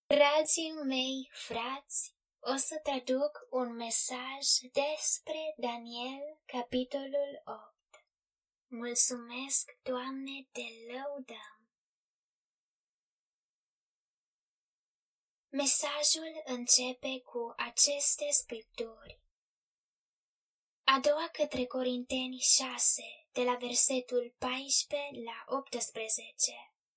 Dragii mei frați, o să traduc un mesaj despre Daniel, capitolul 8. Mulțumesc, Doamne, te lăudăm! Mesajul începe cu aceste scripturi. A doua către Corinteni 6, de la versetul 14 la 18.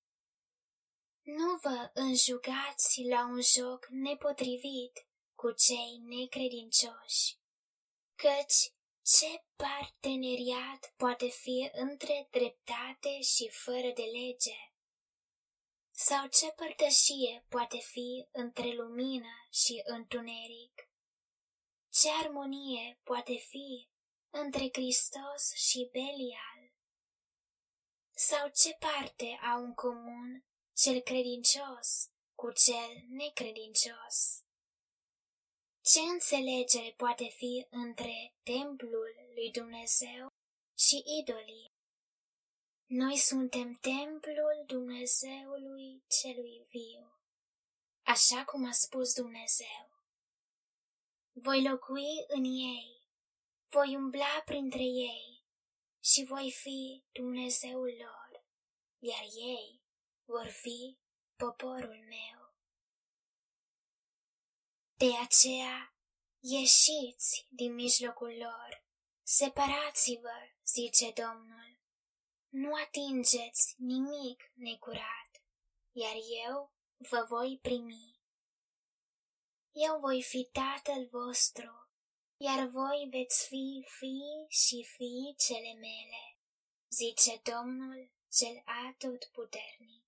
Nu vă înjugați la un joc nepotrivit cu cei necredincioși, căci ce parteneriat poate fi între dreptate și fără de lege? Sau ce părtășie poate fi între lumină și întuneric? Ce armonie poate fi între Hristos și Belial? Sau ce parte au în comun cel credincios cu cel necredincios? Ce înțelegere poate fi între templul lui Dumnezeu și idolii? Noi suntem templul Dumnezeului celui viu, așa cum a spus Dumnezeu. Voi locui în ei, voi umbla printre ei și voi fi Dumnezeul lor, iar ei vor fi poporul meu. De aceea, ieșiți din mijlocul lor, separați-vă, zice Domnul, nu atingeți nimic necurat, iar eu vă voi primi. Eu voi fi Tatăl vostru, iar voi veți fi fii și fii cele mele, zice Domnul cel Atotputernic.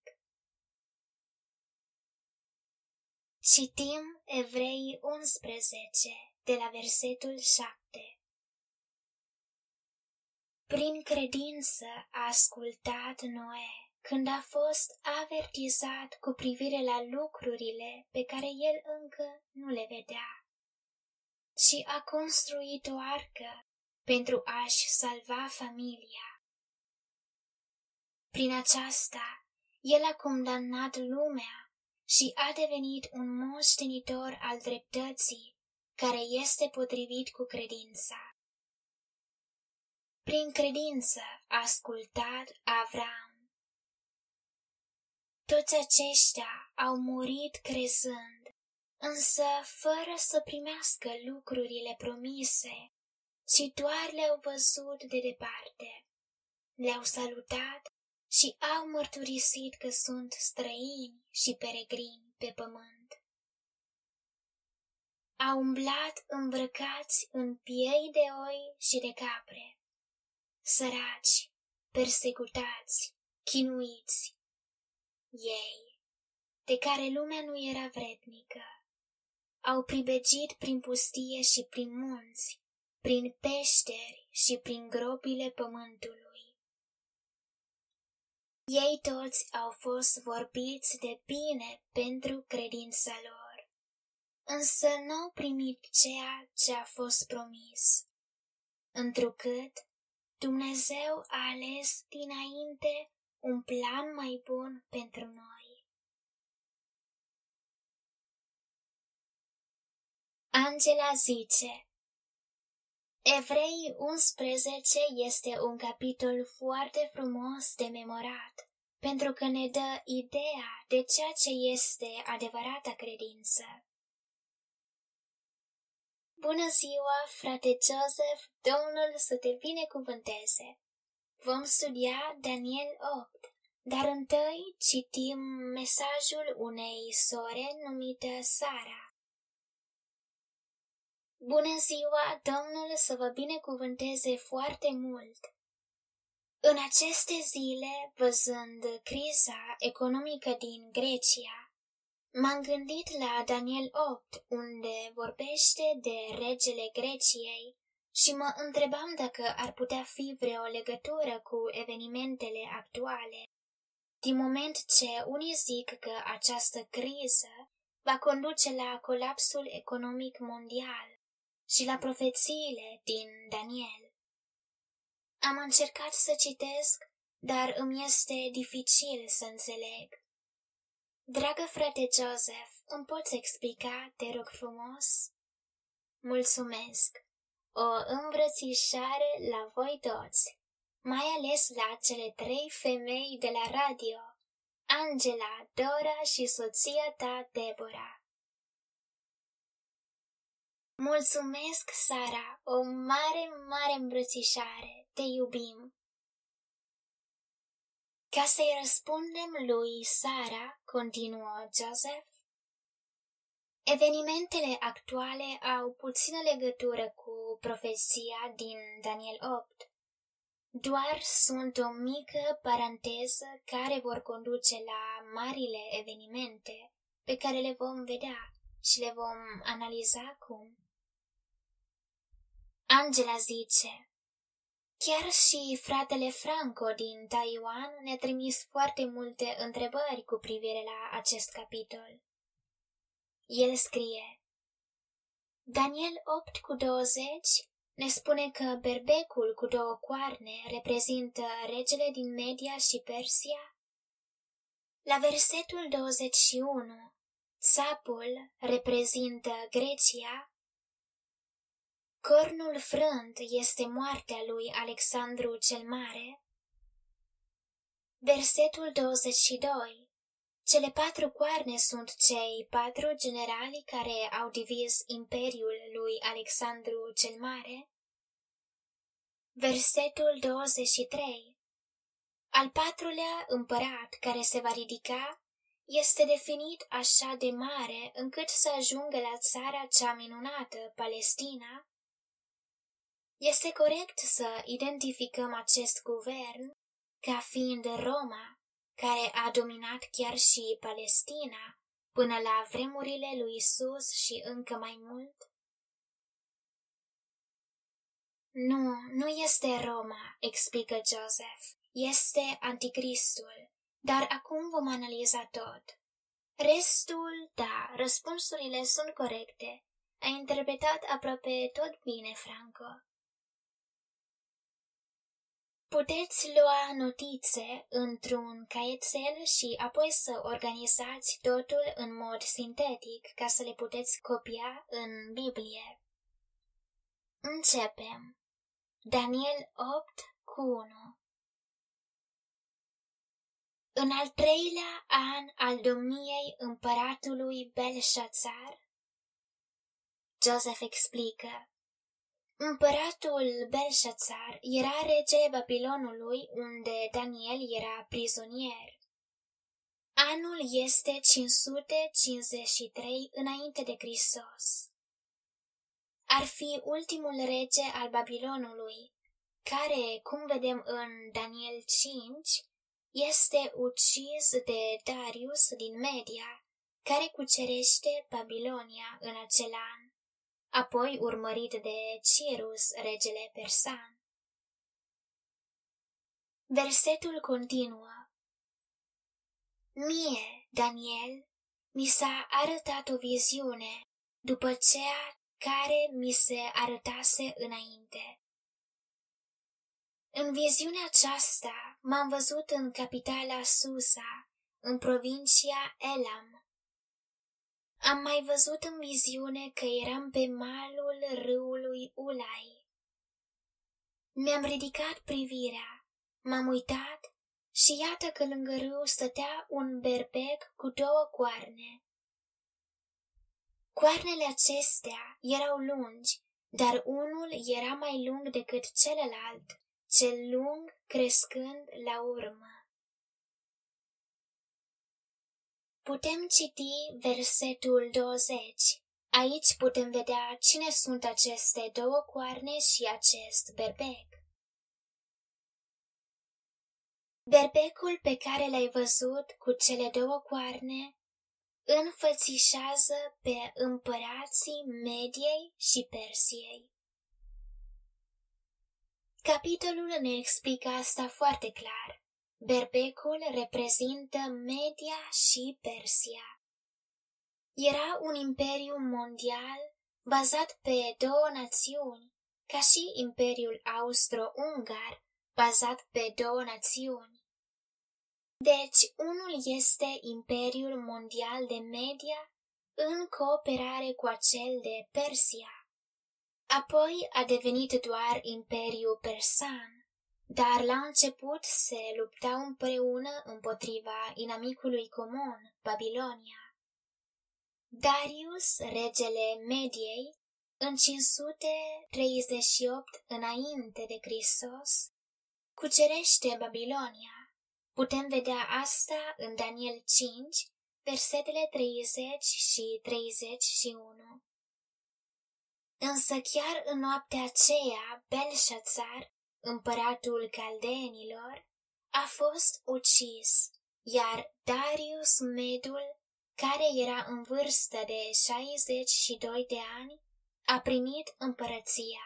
Citim Evrei 11, de la versetul 7. Prin credință a ascultat Noe când a fost avertizat cu privire la lucrurile pe care el încă nu le vedea, și a construit o arcă pentru a-și salva familia. Prin aceasta, el a condamnat lumea și a devenit un moștenitor al dreptății, care este potrivit cu credința. Prin credință a ascultat Avram. Toți aceștia au murit crezând, însă fără să primească lucrurile promise, ci doar le-au văzut de departe, le-au salutat și au mărturisit că sunt străini și peregrini pe pământ. Au umblat îmbrăcați în piei de oi și de capre, săraci, persecutați, chinuiți. Ei, de care lumea nu era vrednică, au pribegit prin pustie și prin munți, prin peșteri și prin gropile pământului. Ei toți au fost vorbiți de bine pentru credința lor, însă nu au primit ceea ce a fost promis, întrucât Dumnezeu a ales dinainte un plan mai bun pentru noi. Angela zice: Evrei 11 este un capitol foarte frumos de memorat, pentru că ne dă ideea de ceea ce este adevărata credință. Bună ziua, frate Joseph, Domnul să te binecuvânteze! Vom studia Daniel 8, dar întâi citim mesajul unei sore numită Sara. Bună ziua, Domnul să vă binecuvânteze foarte mult! În aceste zile, văzând criza economică din Grecia, m-am gândit la Daniel 8, unde vorbește de regele Greciei și mă întrebam dacă ar putea fi vreo legătură cu evenimentele actuale, din moment ce unii zic că această criză va conduce la colapsul economic mondial și la profețiile din Daniel. Am încercat să citesc, dar îmi este dificil să înțeleg. Dragă frate Joseph, îmi poți explica, te rog frumos? Mulțumesc. O îmbrățișare la voi toți, mai ales la cele 3 femei de la radio, Angela, Dora și soția ta, Deborah. Mulțumesc, Sara, o mare, mare îmbrățișare, te iubim. Ca să-i răspundem lui Sara, continuă Joseph, evenimentele actuale au puțină legătură cu profeția din Daniel 8. Doar sunt o mică paranteză care vor conduce la marile evenimente pe care le vom vedea și le vom analiza acum. Angela zice, chiar și fratele Franco din Taiwan ne-a trimis foarte multe întrebări cu privire la acest capitol. El scrie, Daniel 8:20 ne spune că berbecul cu 2 coarne reprezintă regele din Media și Persia. La versetul 21, țapul reprezintă Grecia. Cornul frânt este moartea lui Alexandru cel Mare. Versetul 22. Cele 4 coarne sunt cei 4 generali care au divizat imperiul lui Alexandru cel Mare. Versetul 23. Al 4-lea împărat care se va ridica este definit așa de mare încât să ajungă la țara cea minunată, Palestina. Este corect să identificăm acest guvern ca fiind Roma, care a dominat chiar și Palestina până la vremurile lui Isus și încă mai mult? Nu este Roma, explică Joseph, este Anticristul, dar acum vom analiza tot. Restul, da, răspunsurile sunt corecte. Ai interpretat aproape tot bine, Franco. Puteți lua notițe într-un caietel și apoi să organizați totul în mod sintetic ca să le puteți copia în Biblie. Începem. Daniel 8:1. În al 3-lea an al domniei împăratului Belșațar, Joseph explică, împăratul Belșațar era rege Babilonului unde Daniel era prizonier. Anul este 553 înainte de Hristos. Ar fi ultimul rege al Babilonului, care, cum vedem în Daniel 5, este ucis de Darius din Media, care cucerește Babilonia în acel an, apoi urmărit de Cyrus, regele persan. Versetul continuă. Mie, Daniel, mi s-a arătat o viziune după ceea care mi se arătase înainte. În viziunea aceasta m-am văzut în capitala Susa, în provincia Elam. Am mai văzut în viziune că eram pe malul râului Ulai. Mi-am ridicat privirea, m-am uitat și iată că lângă râu stătea un berbec cu 2 coarne. Coarnele acestea erau lungi, dar unul era mai lung decât celălalt, cel lung crescând la urmă. Putem citi versetul 20. Aici putem vedea cine sunt aceste 2 coarne și acest berbec. Berbecul pe care l-ai văzut cu cele 2 coarne înfățișează pe împărații Mediei și Persiei. Capitolul ne explică asta foarte clar. Berbecul reprezintă Media și Persia. Era un imperiu mondial bazat pe 2 națiuni, ca și Imperiul Austro-Ungar, bazat pe 2 națiuni. Deci, unul este Imperiul Mondial de Media în cooperare cu acel de Persia. Apoi a devenit doar Imperiul Persan, dar la început se luptau împreună împotriva inamicului comun, Babilonia. Darius, regele Mediei, în 538 înainte de Hristos, cucerește Babilonia. Putem vedea asta în Daniel 5, versetele 30 și 31. Însă chiar în noaptea aceea, Belșațar, împăratul caldeenilor, a fost ucis, iar Darius Medul, care era în vârstă de 62 de ani, a primit împărăția.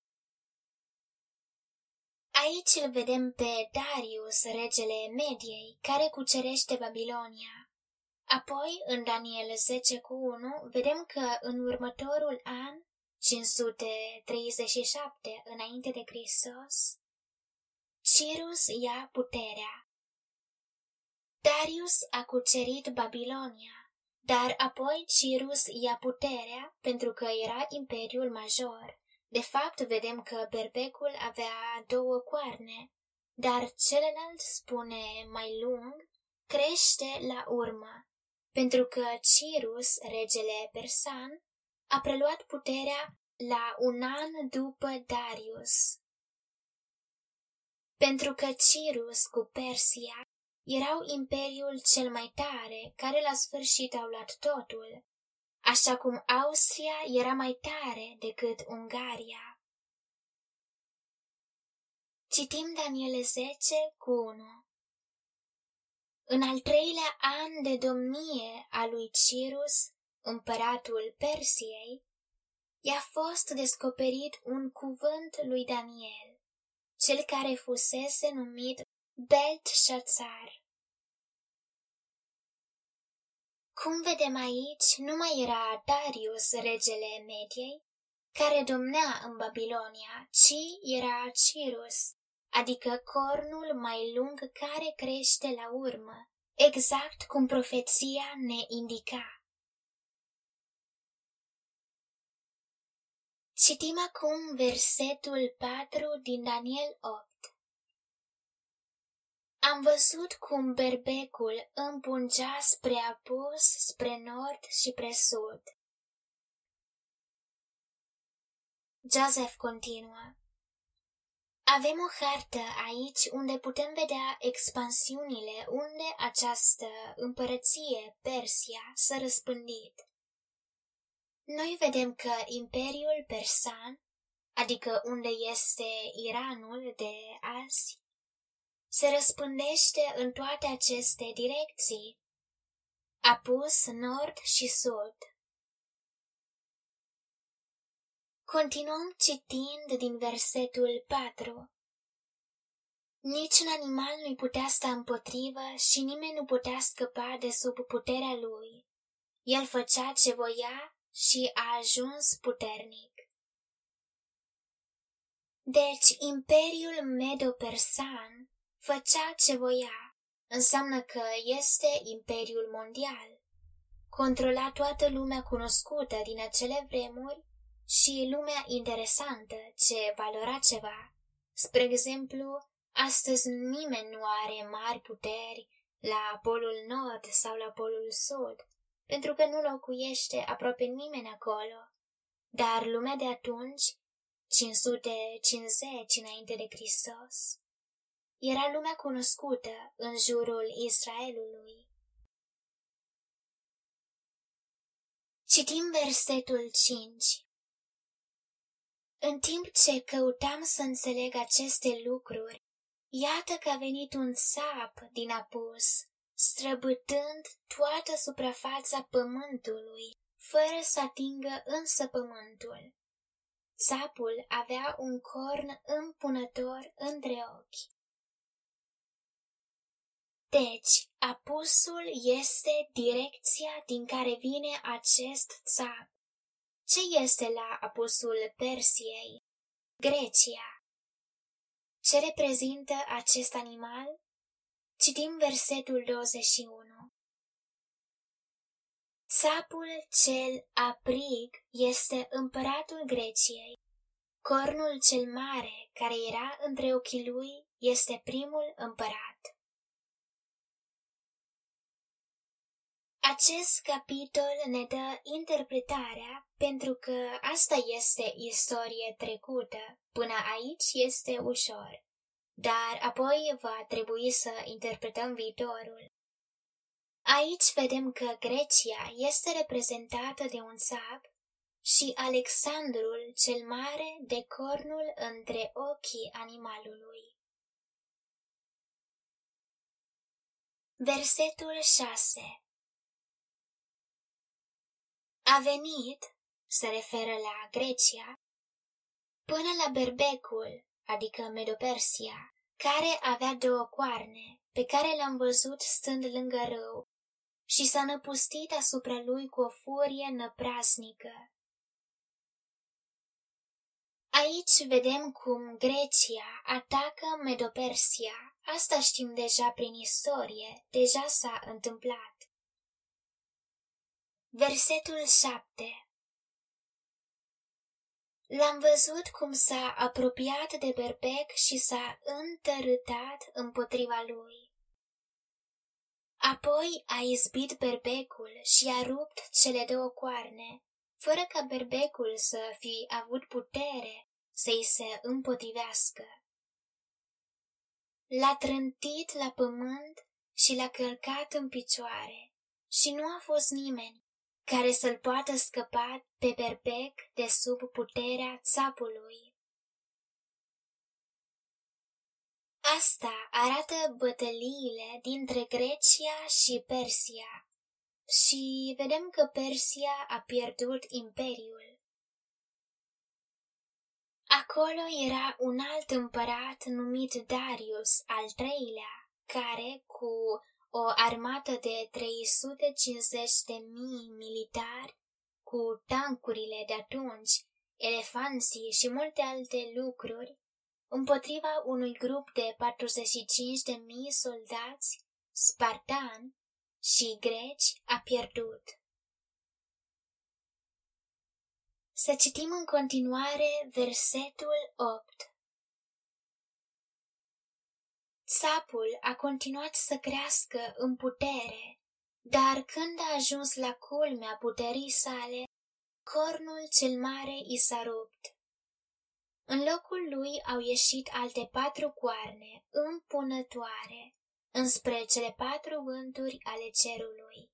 Aici îl vedem pe Darius, regele Mediei, care cucerește Babilonia. Apoi, în Daniel 10:1, vedem că în următorul an, 537 înainte de Hristos, Cirus ia puterea. Darius a cucerit Babilonia, dar apoi Cirus ia puterea pentru că era imperiul major. De fapt, vedem că berbecul avea 2 coarne, dar celălalt, spune mai lung, crește la urmă, pentru că Cirus, regele persan, a preluat puterea la 1 an după Darius. Pentru că Cirus cu Persia erau imperiul cel mai tare, care la sfârșit au luat totul, așa cum Austria era mai tare decât Ungaria. Citim Daniel 10:1. În al 3-lea an de domnie a lui Cirus, împăratul Persiei, i-a fost descoperit un cuvânt lui Daniel, cel care fusese numit Beltșațar. Cum vedem aici, nu mai era Darius, regele Mediei, care domnea în Babilonia, ci era Cirus, adică cornul mai lung care crește la urmă, exact cum profeția ne indica. Citim acum versetul 4 din Daniel 8. Am văzut cum berbecul împungea spre apus, spre nord și spre sud. Joseph continuă. Avem o hartă aici unde putem vedea expansiunile unde această împărăție, Persia, s-a răspândit. Noi vedem că Imperiul Persan, adică unde este Iranul de azi, se răspândește în toate aceste direcții, apus, nord și sud. Continuăm citind din versetul 4. Niciun animal nu-i putea sta împotrivă și nimeni nu putea scăpa de sub puterea lui. El făcea ce voia și a ajuns puternic. Deci, Imperiul Medo-Persan făcea ce voia, înseamnă că este Imperiul Mondial. Controla toată lumea cunoscută din acele vremuri și lumea interesantă ce valora ceva. Spre exemplu, astăzi nimeni nu are mari puteri la Polul Nord sau la Polul Sud, pentru că nu locuiește aproape nimeni acolo. Dar lumea de atunci, 550 înainte de Hristos, era lumea cunoscută în jurul Israelului. Citim versetul 5. În timp ce căutam să înțeleg aceste lucruri, iată că a venit un țap din apus, străbătând toată suprafața pământului, fără să atingă însă pământul. Țapul avea un corn împunător între ochi. Deci, apusul este direcția din care vine acest țap. Ce este la apusul Persiei? Grecia. Ce reprezintă acest animal? Citim versetul 21. Țapul cel aprig este împăratul Greciei. Cornul cel mare care era între ochii lui este primul împărat. Acest capitol ne dă interpretarea pentru că asta este istorie trecută. Până aici este ușor, dar apoi va trebui să interpretăm viitorul. Aici vedem că Grecia este reprezentată de un țap și Alexandrul cel Mare de cornul între ochii animalului. Versetul 6. A venit, se referă la Grecia, până la berbecul, adică Medopersia, care avea 2 coarne, pe care l-am văzut stând lângă râu, și s-a năpustit asupra lui cu o furie năprasnică. Aici vedem cum Grecia atacă Medopersia. Asta știm deja prin istorie, deja s-a întâmplat. Versetul 7. L-am văzut cum s-a apropiat de berbec și s-a întărâtat împotriva lui. Apoi a izbit berbecul și a rupt cele 2 coarne, fără ca berbecul să fi avut putere să-i se împotrivească. L-a trântit la pământ și l-a călcat în picioare și nu a fost nimeni care să-l poată scăpa pe berbec de sub puterea țapului. Asta arată bătăliile dintre Grecia și Persia și vedem că Persia a pierdut imperiul. Acolo era un alt împărat numit Darius al III-lea, care, cu o armată de 350.000 militari, cu tancurile de atunci, elefanții și multe alte lucruri, împotriva unui grup de 45.000 soldați spartani și greci, a pierdut. Să citim în continuare versetul 8. Țapul a continuat să crească în putere, dar când a ajuns la culmea puterii sale, cornul cel mare i s-a rupt. În locul lui au ieșit alte 4 coarne împunătoare înspre cele 4 vânturi ale cerului.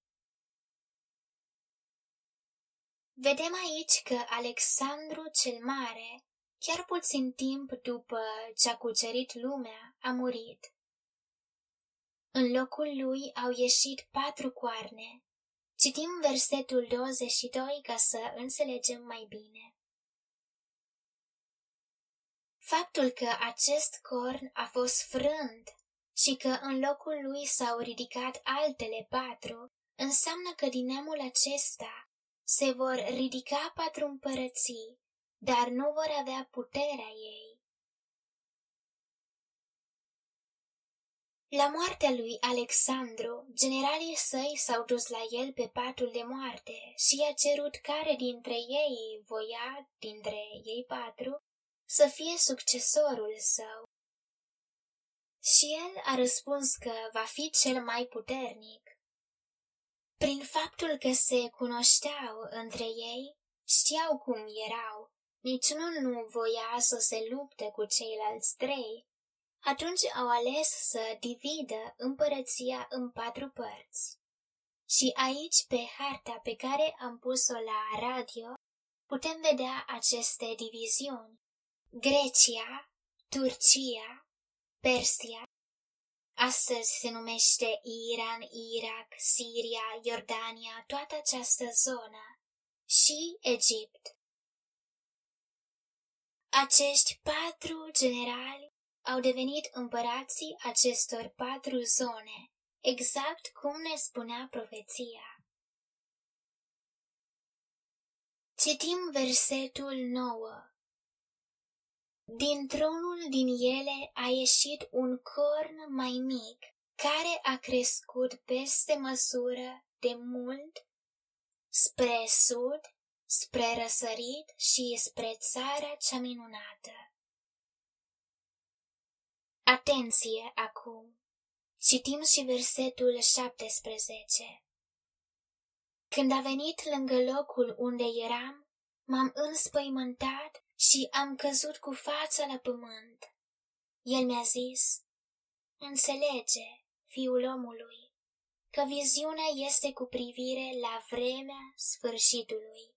Vedem aici că Alexandru cel Mare, chiar puțin timp după ce a cucerit lumea, a murit. În locul lui au ieșit 4 coarne. Citim versetul 22 ca să înțelegem mai bine. Faptul că acest corn a fost frânt și că în locul lui s-au ridicat altele 4, înseamnă că din neamul acesta se vor ridica 4 împărății, dar nu vor avea puterea ei. La moartea lui Alexandru, generalii săi s-au dus la el pe patul de moarte și i-a cerut care dintre ei voia, dintre ei 4, să fie succesorul său. Și el a răspuns că va fi cel mai puternic. Prin faptul că se cunoșteau între ei, știau cum erau, niciunul nu voia să se lupte cu ceilalți 3, atunci au ales să dividă împărăția în 4 părți. Și aici, pe harta pe care am pus-o la radio, putem vedea aceste diviziuni. Grecia, Turcia, Persia, astăzi se numește Iran, Irak, Siria, Iordania, toată această zonă, și Egipt. Acești 4 generali au devenit împărații acestor 4 zone, exact cum ne spunea profeția. Citim versetul 9. Dintr-unul din ele a ieșit un corn mai mic care a crescut peste măsură de mult spre sud, spre răsărit și spre țara cea minunată. Atenție acum! Citim și versetul 17. Când a venit lângă locul unde eram, m-am înspăimântat și am căzut cu fața la pământ. El mi-a zis: înțelege, fiul omului, că viziunea este cu privire la vremea sfârșitului.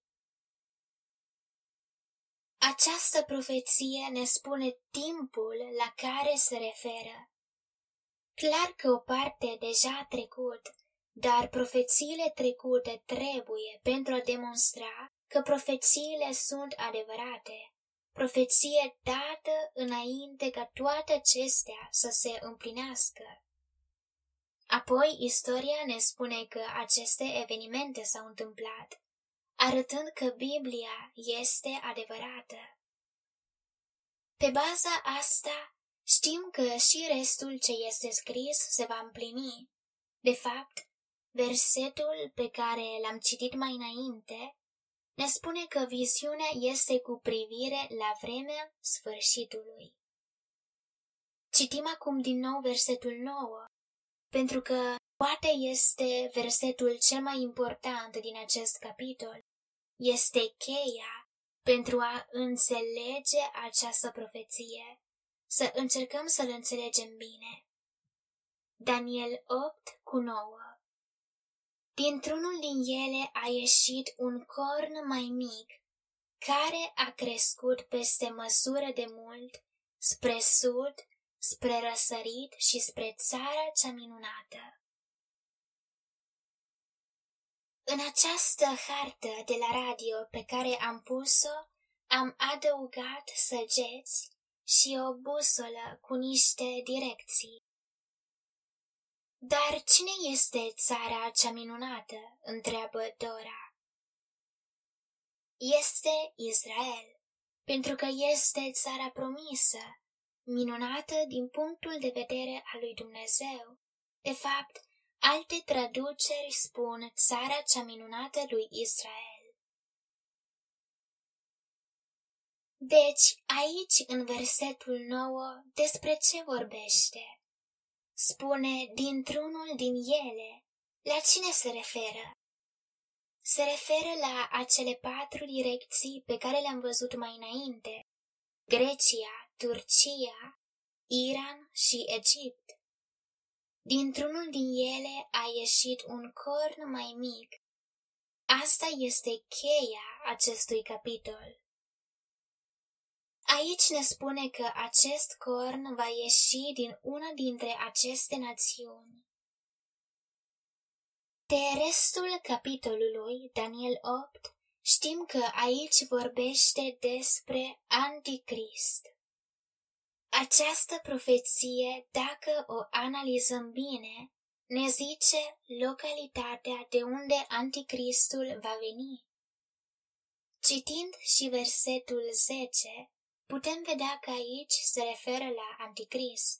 Această profeție ne spune timpul la care se referă. Clar că o parte deja a trecut, dar profețiile trecute trebuie pentru a demonstra că profețiile sunt adevărate, profeție dată înainte ca toate acestea să se împlinească. Apoi, istoria ne spune că aceste evenimente s-au întâmplat, arătând că Biblia este adevărată. Pe baza asta, știm că și restul ce este scris se va împlini. De fapt, versetul pe care l-am citit mai înainte ne spune că viziunea este cu privire la vremea sfârșitului. Citim acum din nou versetul 9, pentru că poate este versetul cel mai important din acest capitol. Este cheia pentru a înțelege această profeție. Să încercăm să-l înțelegem bine. Daniel 8:9. Dintr-unul din ele a ieșit un corn mai mic, care a crescut peste măsură de mult, spre sud, spre răsărit și spre țara cea minunată. În această hartă de la radio pe care am pus-o, am adăugat săgeți și o busolă cu niște direcții. Dar cine este țara cea minunată? Întreabă Dora. Este Israel, pentru că este țara promisă, minunată din punctul de vedere al lui Dumnezeu. De fapt, alte traduceri spun țara cea minunată lui Israel. Deci, aici, în versetul 9, despre ce vorbește? Spune dintr-unul din ele. La cine se referă? Se referă la acele 4 direcții pe care le-am văzut mai înainte: Grecia, Turcia, Iran și Egipt. Dintr-unul din ele a ieșit un corn mai mic. Asta este cheia acestui capitol. Aici ne spune că acest corn va ieși din una dintre aceste națiuni. De restul capitolului, Daniel 8, știm că aici vorbește despre Anticrist. Această profeție, dacă o analizăm bine, ne zice localitatea de unde Anticristul va veni. Citind și versetul 10, putem vedea că aici se referă la Anticrist.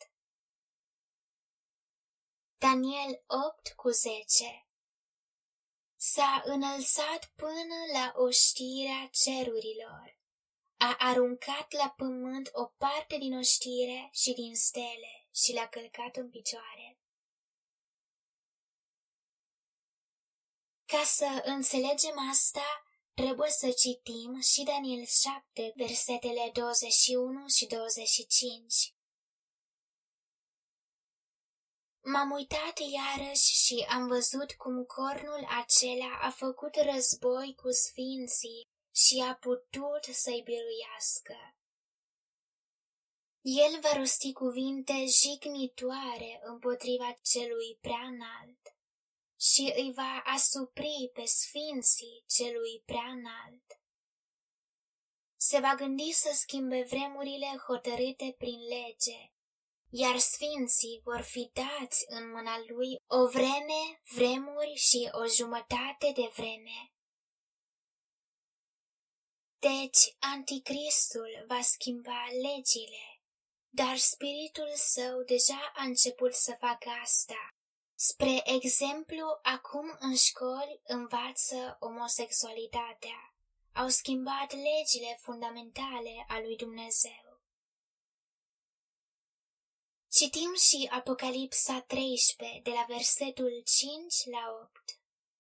Daniel 8:10. S-a înălțat până la oștirea cerurilor. A aruncat la pământ o parte din oștire și din stele și l-a călcat în picioare. Ca să înțelegem asta, trebuie să citim și Daniel 7, versetele 21 și 25. M-am uitat iarăși și am văzut cum cornul acela a făcut război cu sfinții și a putut să-i biruiască. El va rosti cuvinte jignitoare împotriva celui prea înalt și îi va asupri pe sfinții celui prea înalt. Se va gândi să schimbe vremurile hotărâte prin lege, iar sfinții vor fi dați în mâna lui o vreme, vremuri și o jumătate de vreme. Deci, Anticristul va schimba legile, dar spiritul său deja a început să facă asta. Spre exemplu, acum în școli învață omosexualitatea. Au schimbat legile fundamentale a lui Dumnezeu. Citim și Apocalipsa 13, de la versetul 5 la 8.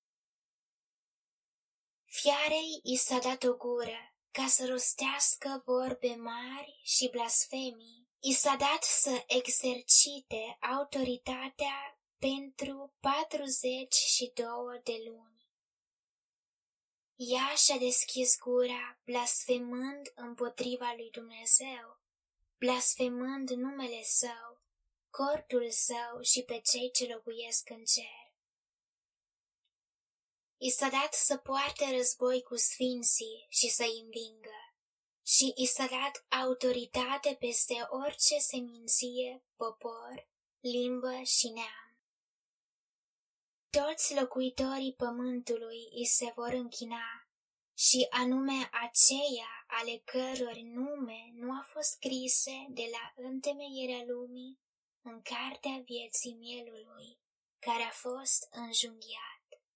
Fiarei i s-a dat o gură, ca să rostească vorbe mari și blasfemii. I s-a dat să exercite autoritatea pentru 42 de luni. Ea și-a deschis gura, blasfemând împotriva lui Dumnezeu, blasfemând numele Său, cortul Său și pe cei ce locuiesc în cer. I s-a dat să poarte război cu sfinții și să-i învingă, și i s-a dat autoritate peste orice seminție, popor, limbă și neam. Toți locuitorii pământului i se vor închina, și anume aceia ale căror nume nu a fost scrise de la întemeierea lumii în cartea vieții mielului, care a fost înjunghiat.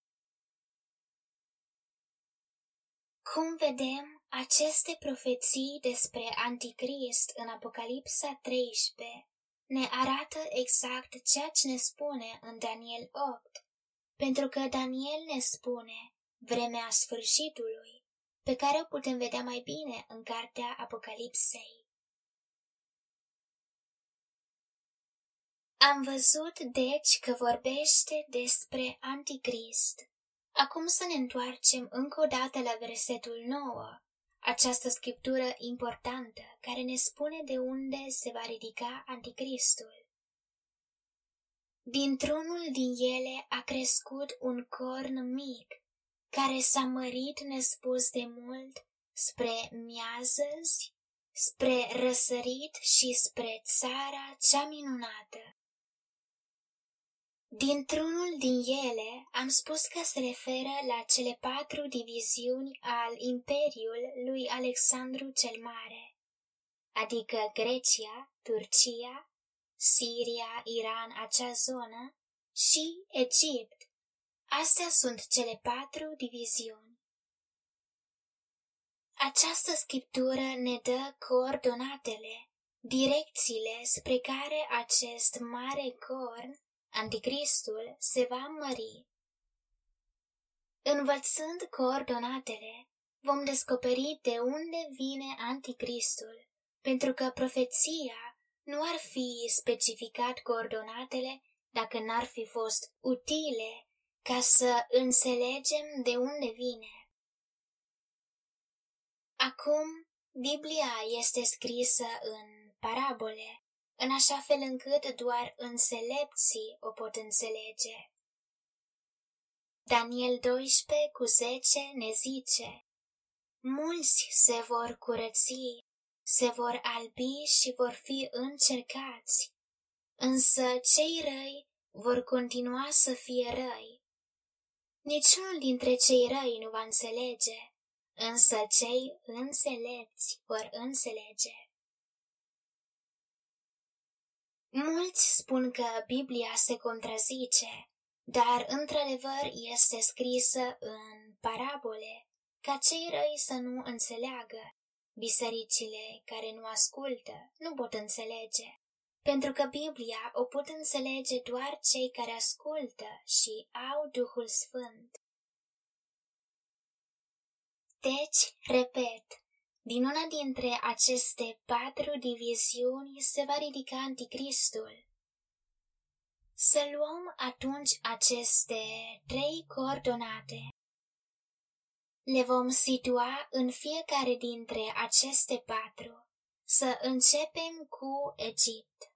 Cum vedem, aceste profeții despre Anticrist în Apocalipsa 13 ne arată exact ceea ce ne spune în Daniel 8, pentru că Daniel ne spune vremea sfârșitului, pe care o putem vedea mai bine în cartea Apocalipsei. Am văzut deci că vorbește despre Anticrist. Acum să ne întoarcem încă o dată la versetul 9, această scriptură importantă care ne spune de unde se va ridica Anticristul. Dintr-unul din ele a crescut un corn mic, care s-a mărit nespus de mult spre miazăzi, spre răsărit și spre țara cea minunată. Dintr-unul din ele am spus că se referă la cele 4 diviziuni al Imperiului lui Alexandru cel Mare, adică Grecia, Turcia, Siria, Iran, acea zonă, și Egipt. Astea sunt cele 4 diviziuni. Această scriptură ne dă coordonatele, direcțiile spre care acest mare corn, Anticristul, se va mări. Învățând coordonatele, vom descoperi de unde vine Anticristul, pentru că profeția nu ar fi specificat coordonatele dacă n-ar fi fost utile ca să înțelegem de unde vine. Acum, Biblia este scrisă în parabole, în așa fel încât doar înțelepții o pot înțelege. Daniel 12:10 ne zice: mulți se vor curăți, se vor albi și vor fi încercați, însă cei răi vor continua să fie răi. Niciunul dintre cei răi nu va înțelege, însă cei înțelepți vor înțelege. Mulți spun că Biblia se contrazice, dar într-adevăr este scrisă în parabole, ca cei răi să nu înțeleagă. Bisericile care nu ascultă nu pot înțelege, pentru că Biblia o pot înțelege doar cei care ascultă și au Duhul Sfânt. Deci, repet, din una dintre aceste 4 diviziuni se va ridica Anticristul. Să luăm atunci aceste 3 coordonate. Le vom situa în fiecare dintre aceste 4. Să începem cu Egipt.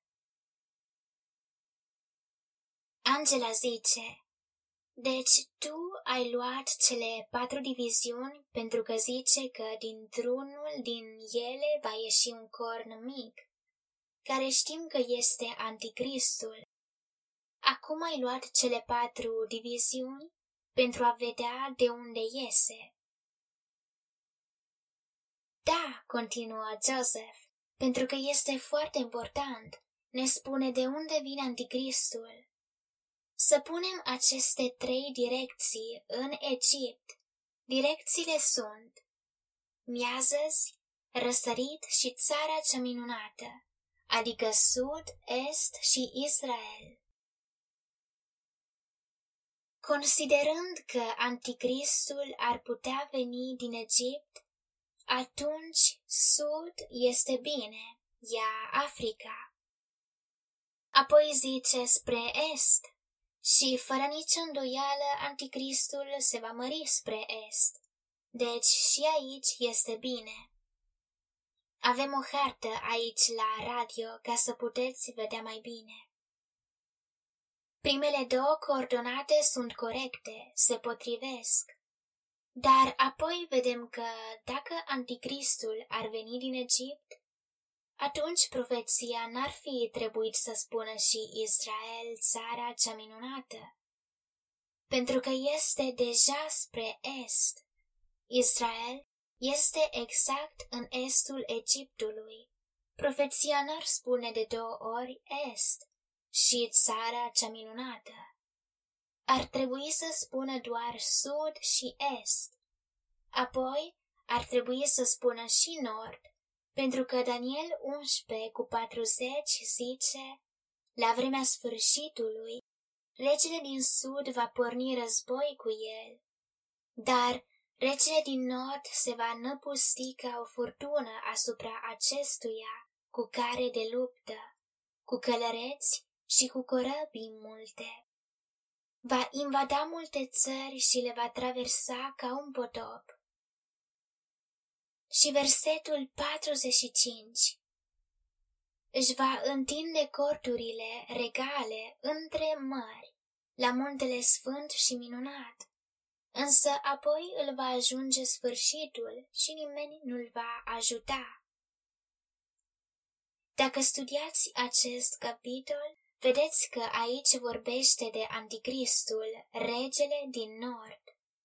Angela zice: deci tu ai luat cele 4 diviziuni pentru că zice că dintr-unul din ele va ieși un corn mic, care știm că este Anticristul. Acum ai luat cele 4 diviziuni pentru a vedea de unde iese. Da, continuă Joseph, pentru că este foarte important, ne spune de unde vine Anticristul. Să punem aceste 3 direcții în Egipt. Direcțiile sunt miazăzi, răsărit și țara cea minunată, adică Sud, Est și Israel. Considerând că Anticristul ar putea veni din Egipt, atunci Sud este bine, ia Africa. Apoi zice spre Est și fără nicio îndoială Anticristul se va mări spre Est. Deci și aici este bine. Avem o hartă aici la radio ca să puteți vedea mai bine. Primele 2 coordonate sunt corecte, se potrivesc. Dar apoi vedem că dacă Anticristul ar veni din Egipt, atunci profeția n-ar fi trebuit să spună și Israel, țara cea minunată, pentru că este deja spre Est. Israel este exact în estul Egiptului. Profeția n-ar spune de 2 ori Est și țara cea minunată. Ar trebui să spună doar Sud și Est. Apoi ar trebui să spună și Nord, pentru că Daniel 11:40 zice, la vremea sfârșitului, regele din Sud va porni război cu el, dar regele din Nord se va năpusti ca o furtună asupra acestuia cu care de luptă, cu călăreți și cu corăbii multe. Va invada multe țări și le va traversa ca un potop. Și versetul 45. Își va întinde corturile regale între mări, la muntele sfânt și minunat. Însă apoi îl va ajunge sfârșitul și nimeni nu-l va ajuta. Dacă studiați acest capitol, vedeți că aici vorbește de Anticristul, regele din Nord.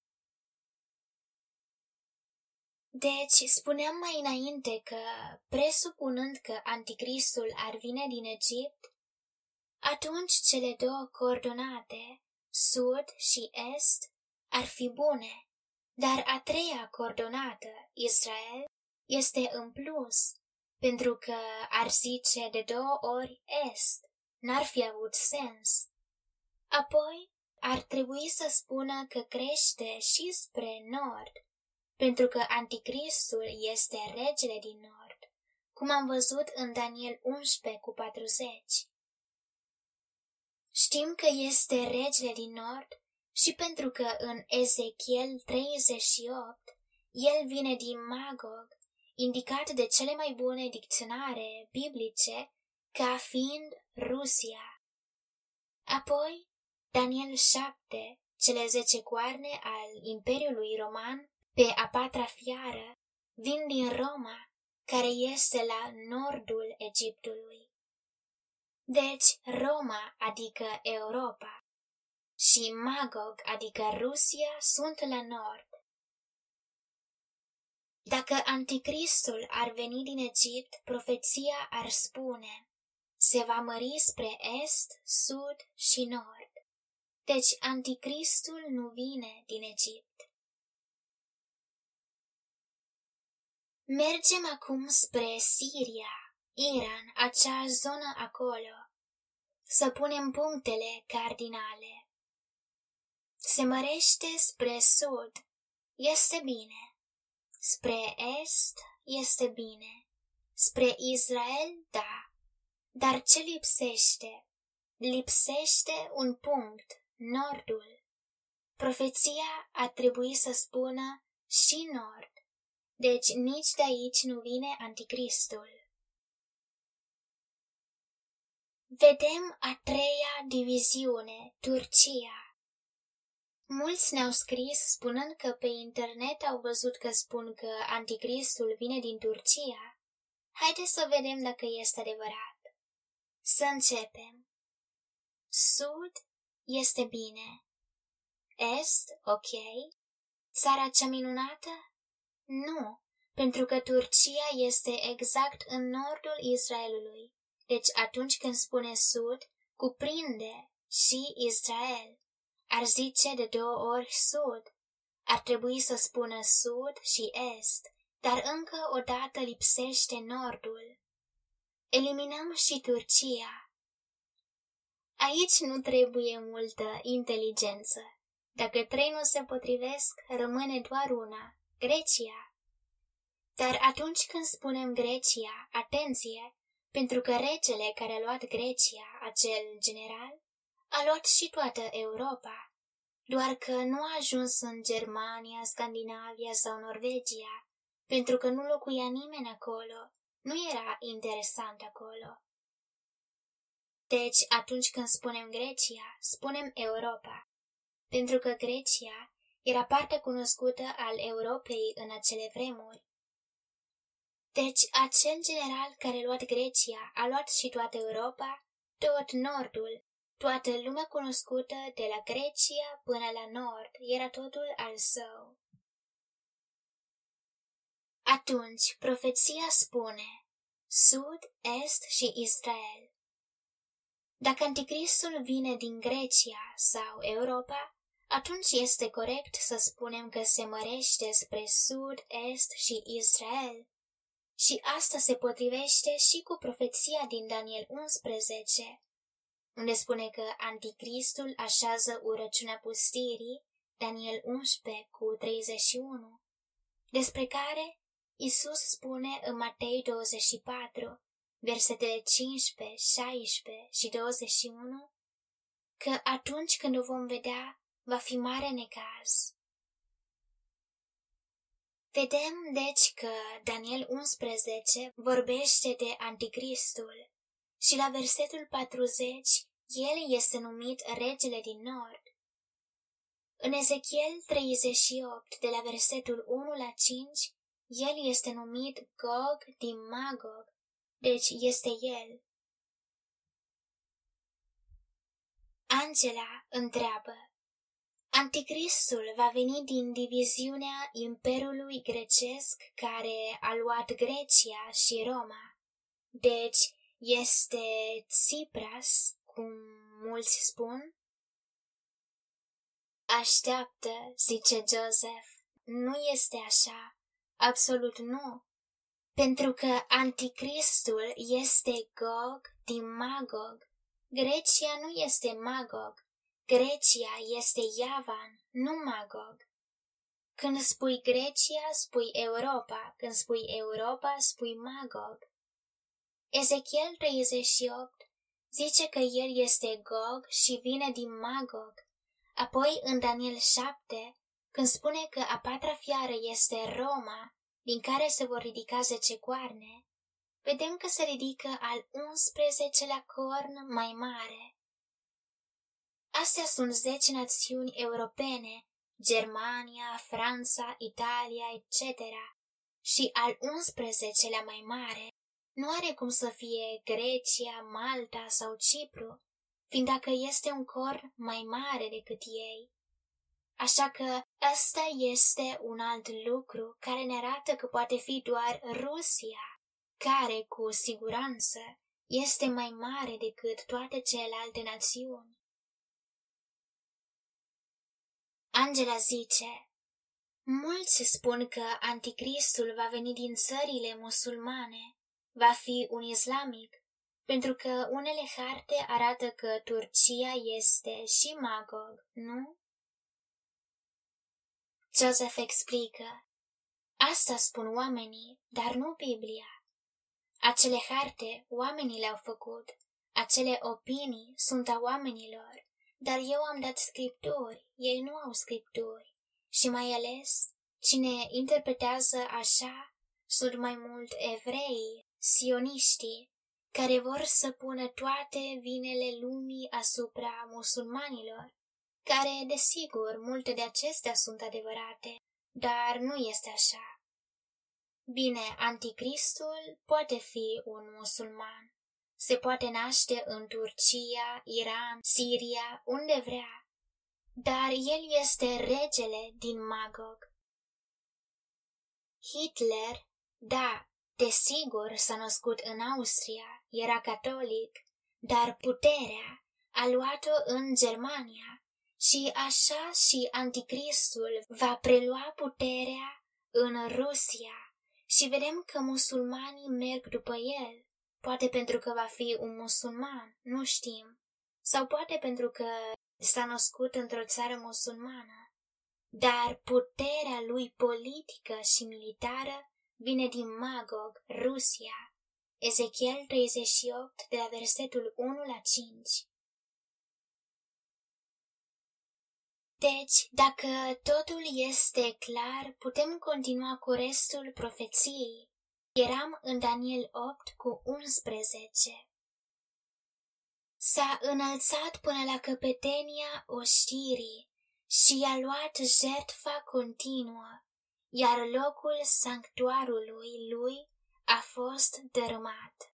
Deci, spuneam mai înainte că, presupunând că Anticristul ar vine din Egipt, atunci cele 2 coordonate, Sud și Est, ar fi bune, dar a 3-a coordonată, Israel, este în plus, pentru că ar zice de 2 ori Est, n-ar fi avut sens. Apoi, ar trebui să spună că crește și spre Nord, pentru că Anticristul este regele din Nord, cum am văzut în Daniel 11:40. Știm că este regele din Nord și pentru că în Ezechiel 38 el vine din Magog, indicat de cele mai bune dicționare biblice ca fiind Rusia. Apoi, Daniel 7, cele 10 coarne al Imperiului Roman, pe a 4-a fiară, vin din Roma, care este la nordul Egiptului. Deci, Roma, adică Europa, și Magog, adică Rusia, sunt la nord. Dacă Anticristul ar veni din Egipt, profeția ar spune, se va mări spre Est, Sud și Nord. Deci Anticristul nu vine din Egipt. Mergem acum spre Siria, Iran, acea zonă acolo. Să punem punctele cardinale. Se mărește spre Sud, este bine. Spre Est, este bine. Spre Israel, da. Dar ce lipsește? Lipsește un punct, Nordul. Profeția ar trebui să spună și Nord. Deci nici de aici nu vine Anticristul. Vedem a 3-a diviziune, Turcia. Mulți ne-au scris spunând că pe internet au văzut că spun că Anticristul vine din Turcia. Haideți să vedem dacă este adevărat. Să începem. Sud este bine. Est, ok. Țara cea minunată? Nu, pentru că Turcia este exact în nordul Israelului. Deci atunci când spune sud, cuprinde și Israel. Ar zice de 2 ori sud. Ar trebui să spună sud și est, dar încă o dată lipsește nordul. Eliminăm și Turcia. Aici nu trebuie multă inteligență. Dacă 3 nu se potrivesc, rămâne doar una, Grecia. Dar atunci când spunem Grecia, atenție, pentru că regele care a luat Grecia, acel general, a luat și toată Europa, doar că nu a ajuns în Germania, Scandinavia sau Norvegia, pentru că nu locuia nimeni acolo, nu era interesant acolo. Deci, atunci când spunem Grecia, spunem Europa, pentru că Grecia era parte cunoscută al Europei în acele vremuri. Deci, acel general care a luat Grecia a luat și toată Europa, tot nordul, toată lumea cunoscută de la Grecia până la nord, era totul al său. Atunci, profeția spune, sud, est și Israel. Dacă Anticristul vine din Grecia sau Europa, atunci este corect să spunem că se mărește spre sud, est și Israel. Și asta se potrivește și cu profeția din Daniel 11, unde spune că Anticristul așează urăciunea pustirii, Daniel 11 cu 31, despre care Iisus spune în Matei 24, versetele 15, 16 și 21, că atunci când o vom vedea, va fi mare necaz. Vedem, deci, că Daniel 11 vorbește de Anticristul și la versetul 40 el este numit regele din nord. În Ezechiel 38, de la versetul 1 la 5, el este numit Gog din Magog, deci este el. Angela întreabă, Anticristul va veni din diviziunea Imperiului Grecesc care a luat Grecia și Roma. Deci este Tsipras, cum mulți spun? Așteaptă, zice Joseph, nu este așa, absolut nu, pentru că Anticristul este Gog din Magog. Grecia nu este Magog. Grecia este Iavan, nu Magog. Când spui Grecia, spui Europa. Când spui Europa, spui Magog. Ezechiel 38 zice că el este Gog și vine din Magog. Apoi, în Daniel 7, când spune că a 4-a fiară este Roma, din care se vor ridica 10 coarne, vedem că se ridică al 11-lea corn mai mare. Astea sunt 10 națiuni europene, Germania, Franța, Italia, etc. Și al 11-lea mai mare nu are cum să fie Grecia, Malta sau Cipru, fiind dacă este un corn mai mare decât ei. Așa că ăsta este un alt lucru care ne arată că poate fi doar Rusia, care, cu siguranță, este mai mare decât toate celelalte națiuni. Angela zice, mulți spun că Anticristul va veni din țările musulmane, va fi un islamic, pentru că unele harte arată că Turcia este și Magog, nu? Joseph explică, asta spun oamenii, dar nu Biblia. Acele harte oamenii le-au făcut, acele opinii sunt a oamenilor, dar eu am dat scripturi, ei nu au scripturi. Și mai ales, cine interpretează așa sunt mai mult evrei, sioniștii, care vor să pună toate vinele lumii asupra musulmanilor, care, desigur, multe de acestea sunt adevărate, dar nu este așa. Bine, Anticristul poate fi un musulman. Se poate naște în Turcia, Iran, Siria, unde vrea, dar el este regele din Magog. Hitler, da, desigur s-a născut în Austria, era catolic, dar puterea a luat-o în Germania și așa și anticristul va prelua puterea în Rusia și vedem că musulmanii merg după el, poate pentru că va fi un musulman, nu știm, sau poate pentru că s-a născut într-o țară musulmană, dar puterea lui politică și militară vine din Magog, Rusia. Ezechiel 38, de la versetul 1 la 5. Deci, dacă totul este clar, putem continua cu restul profeției. Eram în Daniel 8 cu 11. S-a înălțat până la căpetenia oștirii și i-a luat jertfa continuă, iar locul sanctuarului lui a fost dărâmat.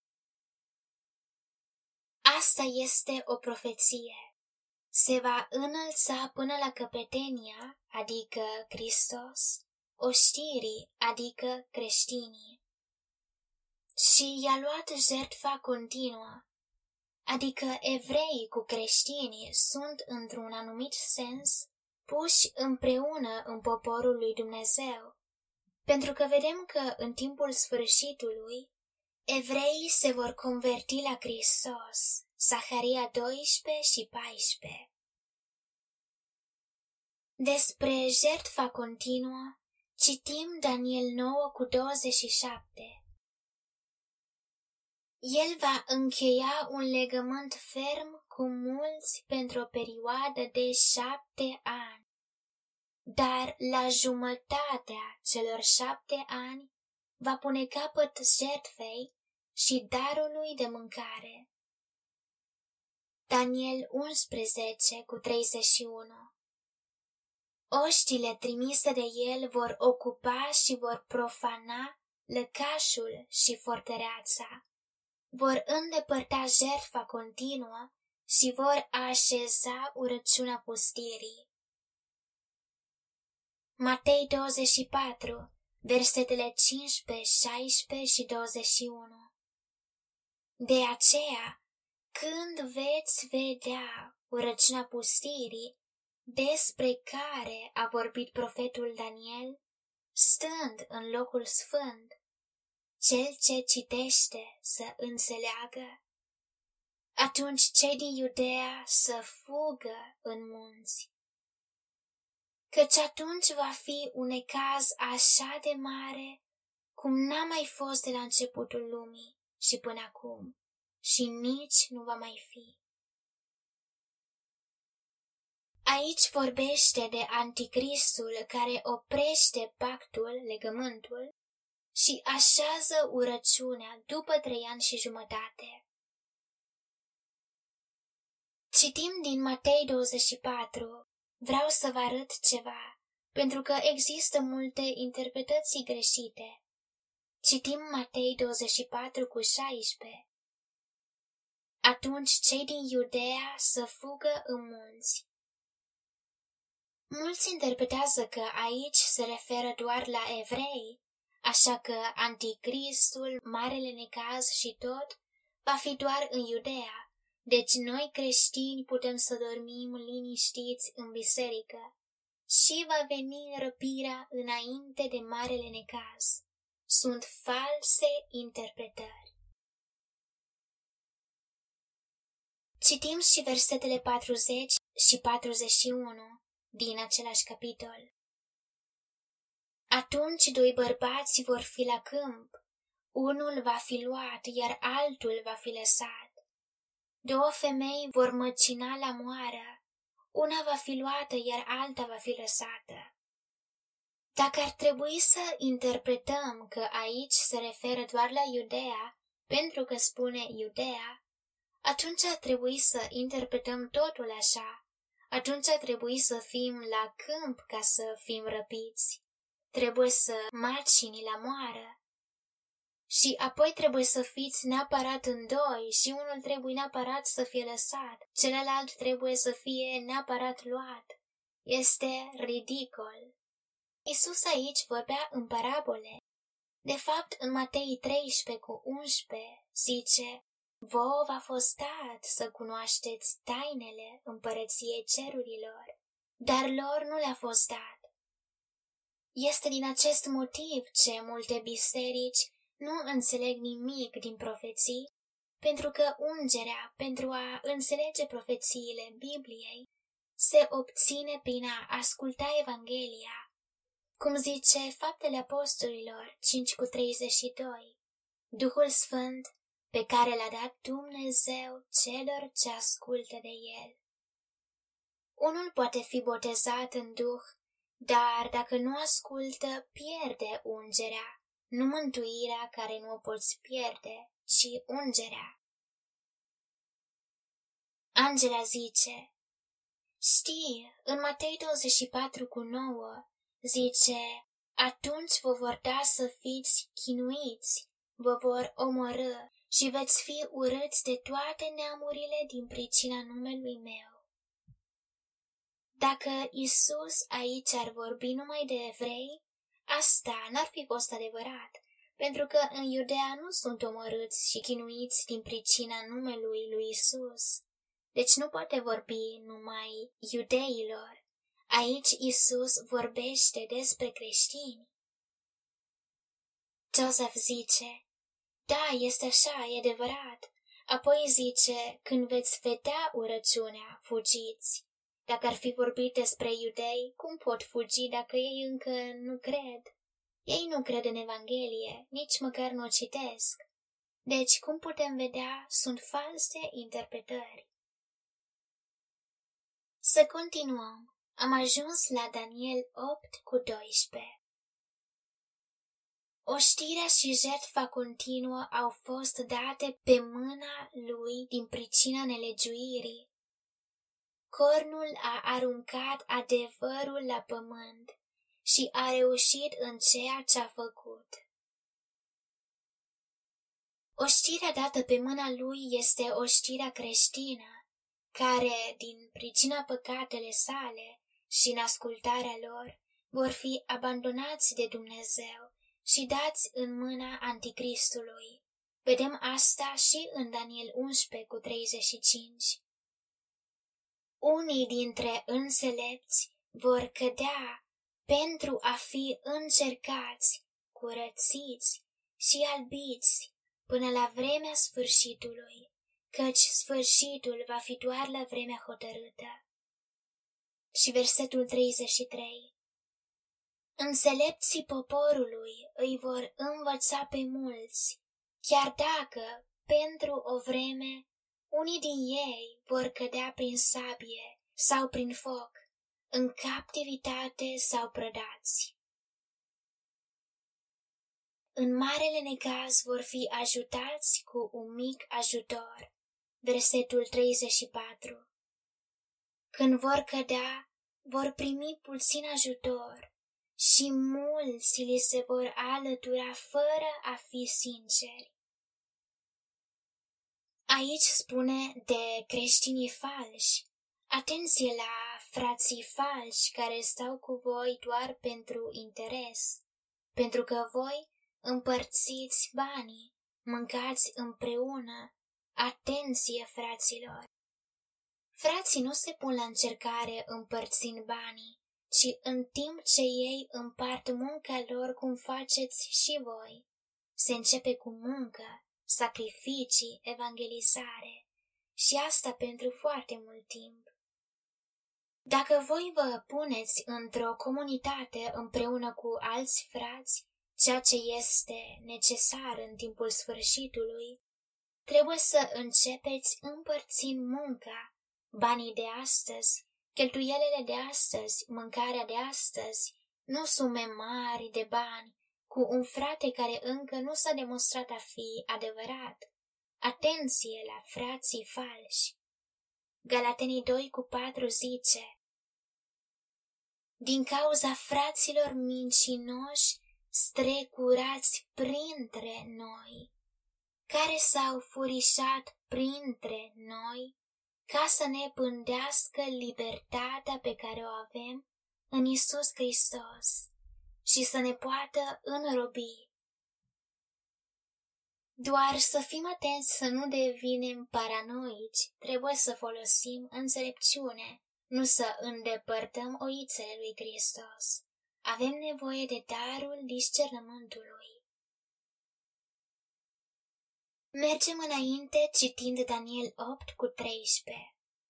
Asta este o profeție. Se va înălța până la căpetenia, adică Hristos, oștirii, adică creștinii. Și i-a luat jertfa continuă, adică evreii cu creștinii sunt, într-un anumit sens, puși împreună în poporul lui Dumnezeu, pentru că vedem că în timpul sfârșitului, evreii se vor converti la Hristos, Zaharia 12 și 14. Despre jertfa continuă, citim Daniel 9 cu 27. El va încheia un legământ ferm cu mulți pentru o perioadă de 7 ani, dar la jumătatea celor 7 ani va pune capăt jertfei și darului de mâncare. Daniel 11 cu 31. Oștile trimise de el vor ocupa și vor profana lăcașul și fortăreața, vor îndepărta jertfa continuă și vor așeza urăciunea pustirii. Matei 24, versetele 15, 16 și 21. De aceea, când veți vedea urăciunea pustirii, despre care a vorbit profetul Daniel, stând în locul sfânt, cel ce citește să înțeleagă, atunci cei din Iudea să fugă în munți. Căci atunci va fi un necaz așa de mare, cum n-a mai fost de la începutul lumii și până acum, și nici nu va mai fi. Aici vorbește de anticristul care oprește pactul, legământul, și așează urăciunea după 3 ani și jumătate. Citim din Matei 24. Vreau să vă arăt ceva, pentru că există multe interpretații greșite. Citim Matei 24 cu 16. Atunci cei din Iudea să fugă în munți. Mulți interpretează că aici se referă doar la evrei, așa că anticristul, marele necaz și tot, va fi doar în Iudea, deci noi creștini putem să dormim liniștiți în biserică și va veni răpirea înainte de marele necaz. Sunt false interpretări. Citim și versetele 40 și 41 din același capitol. Atunci 2 bărbați vor fi la câmp, unul va fi luat, iar altul va fi lăsat. 2 femei vor măcina la moară, una va fi luată, iar alta va fi lăsată. Dacă ar trebui să interpretăm că aici se referă doar la Iudea, pentru că spune Iudea, atunci ar trebui să interpretăm totul așa. Atunci ar trebui să fim la câmp ca să fim răpiți. Trebuie să macini la moară. Și apoi trebuie să fiți neapărat în 2 și unul trebuie neapărat să fie lăsat. Celălalt trebuie să fie neapărat luat. Este ridicol. Iisus aici vorbea în parabole. De fapt, în Matei 13:11 zice: vouă v-a fost dat să cunoașteți tainele împărăției cerurilor, dar lor nu le-a fost dat. Este din acest motiv ce multe biserici nu înțeleg nimic din profeții, pentru că ungerea pentru a înțelege profețiile Bibliei se obține prin a asculta Evanghelia, cum zice Faptele Apostolilor 5:32, Duhul Sfânt pe care l-a dat Dumnezeu celor ce ascultă de El. Unul poate fi botezat în Duh, dar dacă nu ascultă, pierde ungerea, nu mântuirea care nu o poți pierde, ci ungerea. Angela zice: știi, în Matei 24:9 zice: atunci vă vor da să fiți chinuiți, vă vor omorâ și veți fi urâți de toate neamurile din pricina numelui meu. Dacă Iisus aici ar vorbi numai de evrei, asta n-ar fi fost adevărat, pentru că în Iudea nu sunt omorâți și chinuiți din pricina numelui lui Iisus. Deci nu poate vorbi numai iudeilor. Aici Iisus vorbește despre creștini. Joseph zice: da, este așa, e adevărat. Apoi zice: când veți vedea urăciunea, fugiți. Dacă ar fi vorbit despre iudei, cum pot fugi dacă ei încă nu cred? Ei nu cred în Evanghelie, nici măcar nu o citesc. Deci, cum putem vedea, sunt false interpretări. Să continuăm. Am ajuns la Daniel 8:12. Oștirea și jertfa continuă au fost date pe mâna lui din pricina nelegiuirii. Cornul a aruncat adevărul la pământ și a reușit în ceea ce a făcut. Oștirea dată pe mâna lui este oștirea creștină, care, din pricina păcatele sale și în ascultarea lor, vor fi abandonați de Dumnezeu și dați în mâna Anticristului. Vedem asta și în Daniel 11:35. Unii dintre înțelepți vor cădea pentru a fi încercați, curățiți și albiți până la vremea sfârșitului, căci sfârșitul va fi doar la vremea hotărâtă. Și versetul 33. Înțelepții poporului îi vor învăța pe mulți, chiar dacă, pentru o vreme, unii din ei vor cădea prin sabie sau prin foc, în captivitate sau prădați. În marele necaz vor fi ajutați cu un mic ajutor. Versetul 34. Când vor cădea, vor primi puțin ajutor și mulți li se vor alătura fără a fi sinceri. Aici spune de creștinii falși. Atenție la frații falși care stau cu voi doar pentru interes, pentru că voi împărțiți banii, mâncați împreună. Atenție, fraților! Frații nu se pun la încercare împărțind banii, ci în timp ce ei împart munca lor cum faceți și voi. Se începe cu muncă, sacrificii, evangelizare și asta pentru foarte mult timp. Dacă voi vă puneți într-o comunitate împreună cu alți frați, ceea ce este necesar în timpul sfârșitului, trebuie să începeți împărțind munca, banii de astăzi, cheltuielile de astăzi, mâncarea de astăzi, nu sume mari de bani, cu un frate care încă nu s-a demonstrat a fi adevărat. Atenție la frații falși! Galatenii 2:4 zice: din cauza fraților mincinoși strecurați printre noi, care s-au furișat printre noi, ca să ne pândească libertatea pe care o avem în Iisus Hristos. și să ne poată înrobi. Doar să fim atenți să nu devenim paranoici, trebuie să folosim înțelepciune, nu să îndepărtăm oițele lui Hristos. Avem nevoie de darul discernământului. Mergem înainte citind Daniel 8:13.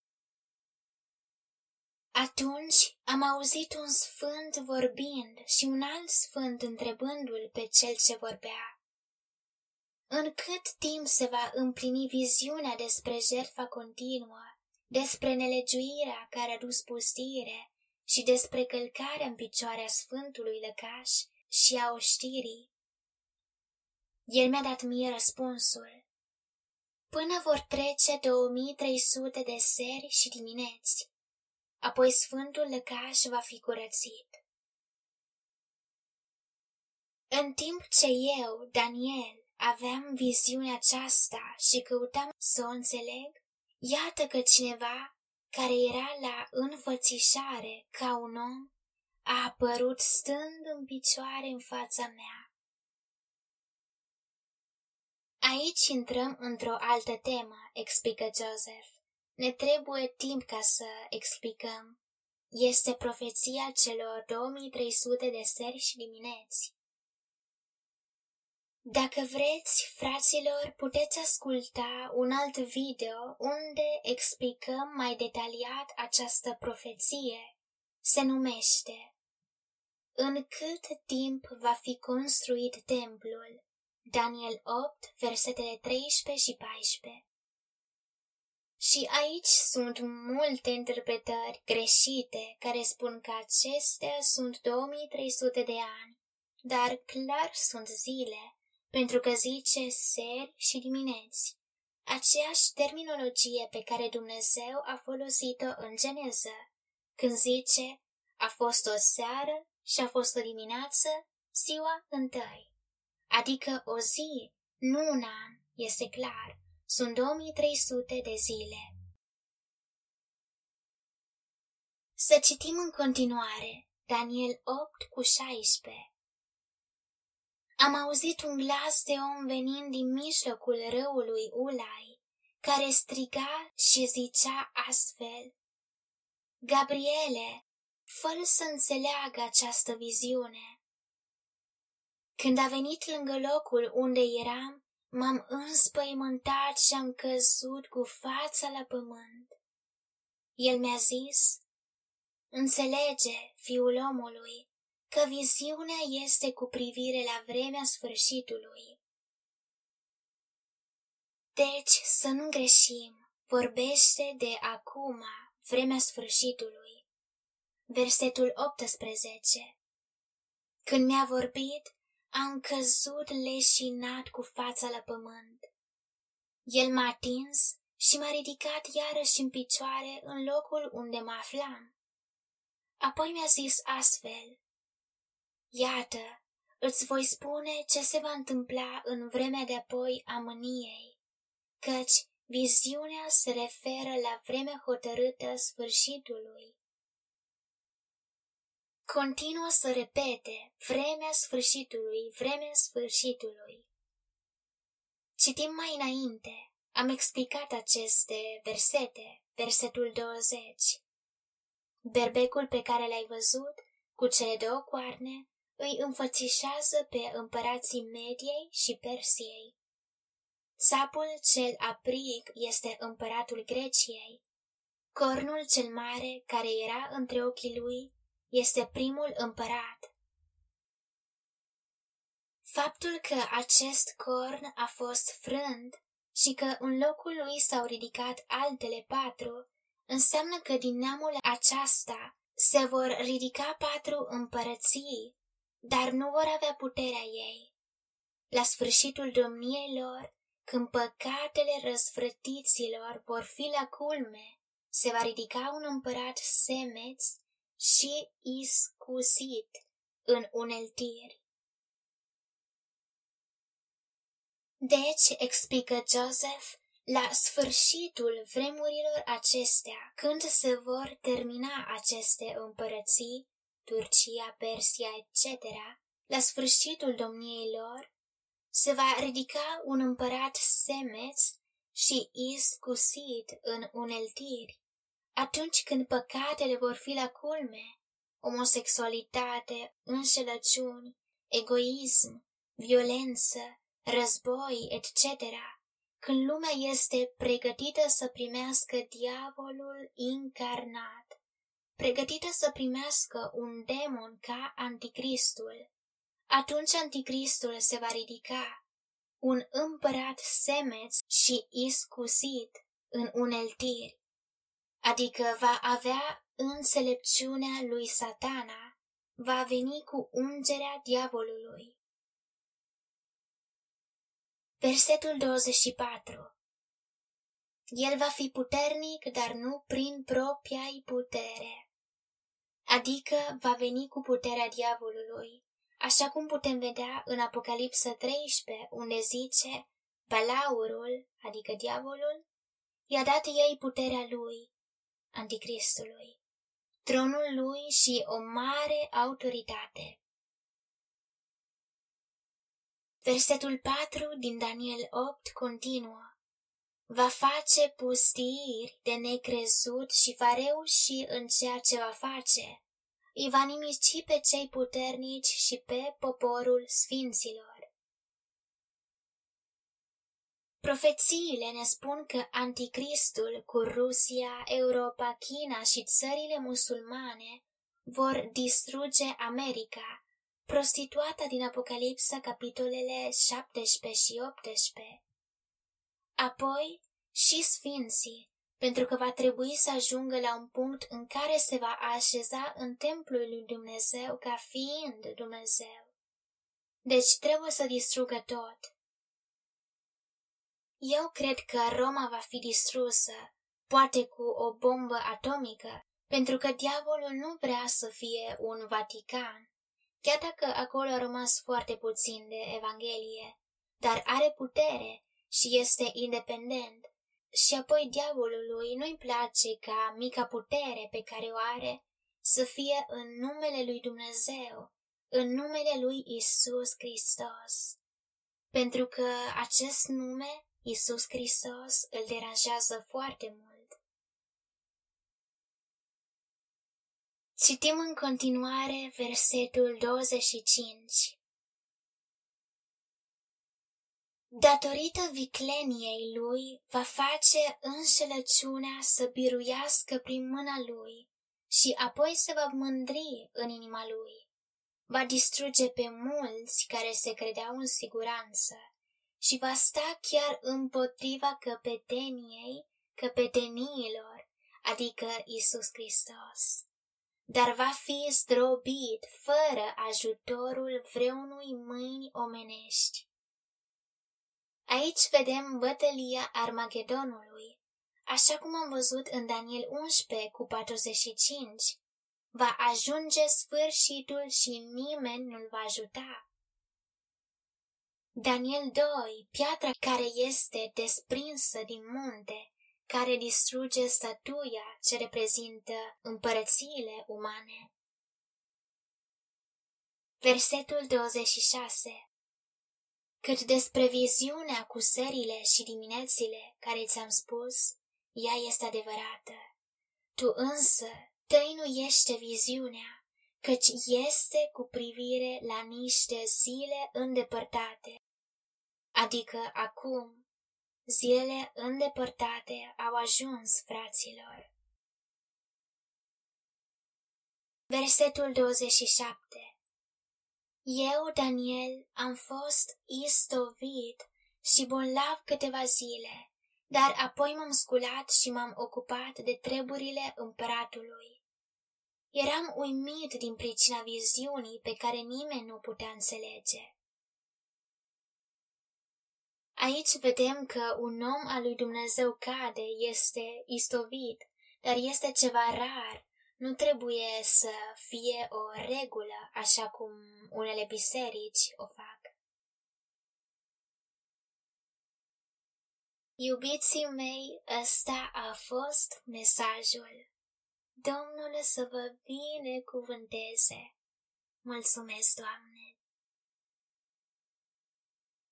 Atunci am auzit un sfânt vorbind și un alt sfânt întrebându-l pe cel ce vorbea: în cât timp se va împlini viziunea despre jertfa continuă, despre nelegiuirea care a dus pustire și despre călcarea în picioare a Sfântului Lăcaș și a oștirii? El mi-a dat mie răspunsul: până vor trece 2300 de seri și dimineți, apoi Sfântul Lăcaș va fi curățit. În timp ce eu, Daniel, aveam viziunea aceasta și căutam să o înțeleg, iată că cineva care era la înfățișare ca un om a apărut stând în picioare în fața mea. Aici intrăm într-o altă temă, explică Joseph. Ne trebuie timp ca să explicăm. Este profeția celor 2300 de seri și dimineți. Dacă vreți, fraților, puteți asculta un alt video unde explicăm mai detaliat această profeție. Se numește În cât timp va fi construit templul? Daniel 8, versetele 13 și 14. Și aici sunt multe interpretări greșite care spun că acestea sunt 2300 de ani, dar clar sunt zile, pentru că zice seri și dimineți, aceeași terminologie pe care Dumnezeu a folosit-o în Geneză, când zice a fost o seară și a fost o dimineață, ziua întâi. Adică o zi, nu un an, este clar, sunt 2300 de zile. Să citim în continuare, Daniel 8:16. Am auzit un glas de om venind din mijlocul râului Ulai, care striga și zicea astfel: Gabriele, fă-l să înțeleagă această viziune. Când a venit lângă locul unde eram, m-am înspăimântat și am căzut cu fața la pământ. El mi-a zis: înțelege, fiul omului, că viziunea este cu privire la vremea sfârșitului. Deci să nu greșim, vorbește de acum, vremea sfârșitului. Versetul 18. Când mi-a vorbit, am căzut leșinat cu fața la pământ. El m-a atins și m-a ridicat iarăși în picioare în locul unde mă aflam. Apoi mi-a zis astfel: iată, îți voi spune ce se va întâmpla în vremea de apoi a mâniei, căci viziunea se referă la vremea hotărâtă sfârșitului. Continuă să repete, vremea sfârșitului, vremea sfârșitului. Citim mai înainte, am explicat aceste versete, versetul 20. Berbecul pe care l-ai văzut, cu cele două coarne, îi înfățișează pe împărații Mediei și Persiei. Țapul cel aprig este împăratul Greciei. Cornul cel mare, care era între ochii lui, este primul împărat. Faptul că acest corn a fost frânt și că în locul lui s-au ridicat altele 4, înseamnă că din neamul aceasta se vor ridica 4 împărății, dar nu vor avea puterea ei. La sfârșitul domniei lor, când păcatele răsfrătiților vor fi la culme, se va ridica un împărat semeț și iscusit în uneltiri. Deci, explică Joseph, la sfârșitul vremurilor acestea, când se vor termina aceste împărății, Turcia, Persia, etc., la sfârșitul domniei lor, se va ridica un împărat semeț și iscusit în uneltiri, atunci când păcatele vor fi la culme, omosexualitate, înșelăciuni, egoism, violență, război, etc., când lumea este pregătită să primească diavolul incarnat, pregătită să primească un demon ca anticristul, atunci anticristul se va ridica, un împărat semeț și iscusit în uneltiri, adică va avea înțelepciunea lui Satana, va veni cu ungerea diavolului. Versetul 24. El va fi puternic, dar nu prin propria-i putere, adică va veni cu puterea diavolului, așa cum putem vedea în Apocalipsa 13, unde zice, Balaurul, adică diavolul, i-a dat ei puterea lui, anticristului, tronul lui și o mare autoritate. Versetul 4 din Daniel 8 continuă. Va face pustiiri de necrezut și va reuși în ceea ce va face. Îi va nimici pe cei puternici și pe poporul sfinților. Profețiile ne spun că anticristul cu Rusia, Europa, China și țările musulmane vor distruge America, prostituata din Apocalipsa, capitolele 17 și 18. Apoi și sfinții, pentru că va trebui să ajungă la un punct în care se va așeza în templul lui Dumnezeu ca fiind Dumnezeu. Deci trebuie să distrugă tot. Eu cred că Roma va fi distrusă, poate cu o bombă atomică, pentru că diavolul nu vrea să fie un Vatican, chiar dacă acolo a rămas foarte puțin de Evanghelie, dar are putere și este independent. Și apoi diavolului nu-i place ca mica putere pe care o are să fie în numele lui Dumnezeu, în numele lui Isus Hristos. Pentru că acest nume, Isus Hristos, îl deranjează foarte mult. Citim în continuare versetul 25. Datorită vicleniei lui, va face înșelăciunea să biruiască prin mâna lui și apoi se va mândri în inima lui. Va distruge pe mulți care se credeau în siguranță și va sta chiar împotriva căpeteniilor, adică Isus Hristos. Dar va fi zdrobit fără ajutorul vreunui mâini omenești. Aici vedem bătălia Armagedonului, așa cum am văzut în Daniel 11 cu 45. Va ajunge sfârșitul și nimeni nu-l va ajuta. Daniel 2, piatra care este desprinsă din munte, care distruge statuia ce reprezintă împărățiile umane. Versetul 26. Cât despre viziunea cu serile și diminețile care ți-am spus, ea este adevărată. Tu însă tăinuiește viziunea, căci este cu privire la niște zile îndepărtate. Adică acum, zilele îndepărtate au ajuns, fraților. Versetul 27. Eu, Daniel, am fost istovit și bolnav câteva zile, dar apoi m-am sculat și m-am ocupat de treburile împăratului. Eram uimit din pricina viziunii pe care nimeni nu putea înțelege. Aici vedem că un om al lui Dumnezeu cade, este istovit, dar este ceva rar. Nu trebuie să fie o regulă, așa cum unele biserici o fac. Iubiții mei, ăsta a fost mesajul. Domnul să vă binecuvânteze. Mulțumesc, Doamne!